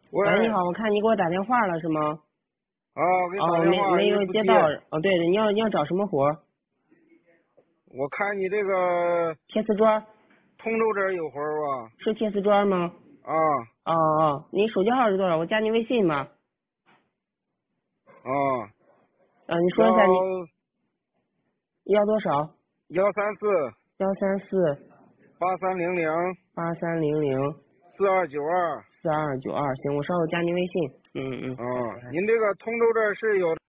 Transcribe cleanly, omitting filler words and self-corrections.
喂， 喂，你好，我看你给我打电话了是吗？ 啊，我给你打哦， 电话， 没一直不接。 有接到。哦，对的，你要找什么活？ 我看你这个贴瓷砖？ 通州这儿有活儿吧？ 是贴瓷砖吗？ 啊哦哦，你手机号是多少？我加你微信吧。 啊， 你说一下你 134 要多少？134 8300 8300 4292。 4292。行，我稍后加您微信。嗯。 啊，您这个通州这儿是有